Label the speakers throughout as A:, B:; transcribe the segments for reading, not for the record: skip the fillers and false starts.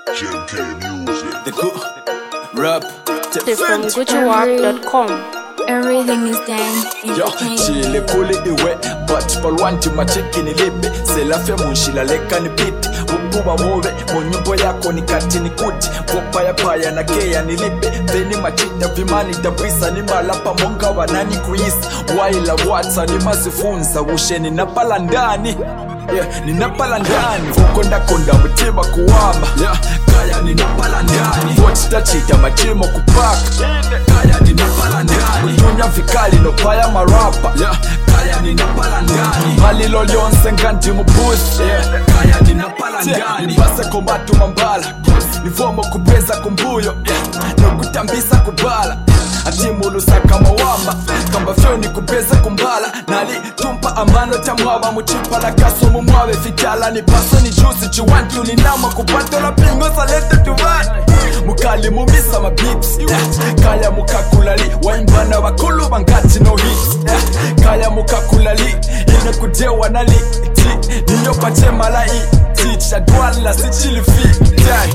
A: The good rap
B: from GucciWarp.com.
C: Everything is done in
A: yo
C: the
A: chile pule iwe but palwanti macheki nilipe selafe munshila leka nipite upuba wowe munyumbo yako nikati nikuti popaya paya na kea nilipe veni machita vimani tabwisa ni malapa monga wanani kuisa waila watsa ni mazifunza ushe ninapala ndani ninapala ndani ukonda konda mutima kuwamba kaya ninapala ndani wotitachita matimo kupaka kaya ninapala ndani dunya vikali no paya marapa kaya ninapala ndani malilo lyonse nganti mubusi kaya ninapala ndani nipase kombatu mambala nivomo kubweza kumbuyo nokutambisa kubala atimulusaka mawamba kamba fyoni kubeza kumbala nali tumpa amano tamwaba muchipa la kaso mumwawe fitala ni paso ni juicy chiwantu ni nama kupato la pingo salete tuvani mukali mumisa mabips kaya mukakulali waimbana wakulu bangati no hits kaya mukakulali ine kudewa nali niyo pache malai chadwala sichili fi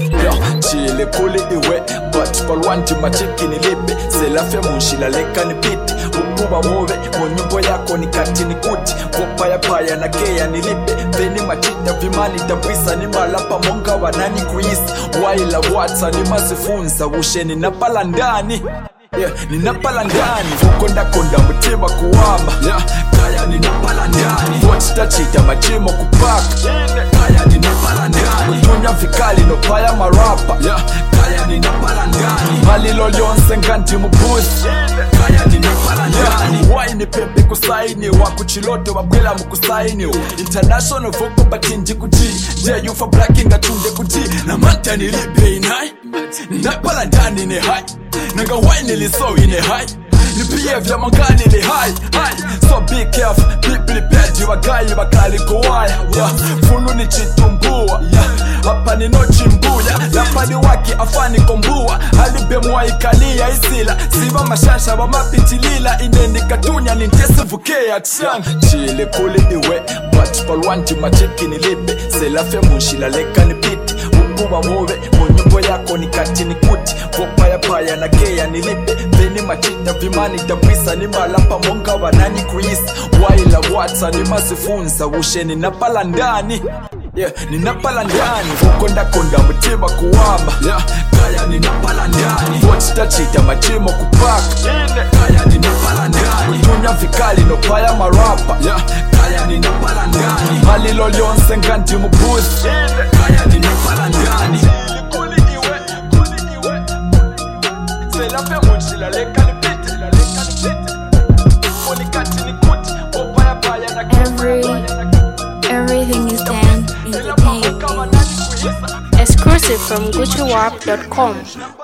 A: chile puli iwe but palwanti macheki nilipe selafe munshila leka nipite upuba wowe munyumbo yako nikati nikuti popaya paya na kea nilipe veni machita vimani tabwisa ni malapa monga wanani kuisa waila watsa ni mazifunza ushe ninapala ndani ninapala ndani ukonda konda mutima kuwamba kaya ninapala ndani wotitachita matimo kupaka kaya ninapala ndani dunya vikali no paya marapa kaya ninapala ndani malilo lyonse nganti mubusi kaya ninapala ndani waini pepe kusaini wakuchilote wabwela mukusaini international vocal batinji kuti you for blacking atunde kuti na manta nilipe inai ninapala ndani ne hai nanga waini liso ine hai nipiye vya mangani ni hai so be careful people peji wagayi bakali kuwaya funu ni chitumbua hapa ni nochi mbuya lapani waki afani kombua halibe mwaikalia isila siba mashasha wa mapitilila ineni katunya nintese vukea tsang chile puli iwe but palwanti macheki nilipe selafe munshila leka nipite upuba wowe munyumbo yako nikati nikuti popaya paya na kea nilipe veni machita vimani tabwisa ni malapa monga wanani kuisa waila watsa ni mazifunza ushe ninapala ndani ninapala ndani ukonda konda mutima kuwamba kaya ninapala ndani wotitachita matimo kupaka kaya ninapala ndani dunya vikali no paya marapa kaya ninapala ndani malilo lyonse nganti mubusi kaya ninapala ndani selafe munshila leka nipite monikati nikuti popaya paya na
C: everything is done in the game.
B: Exclusive from GucciWarp.com.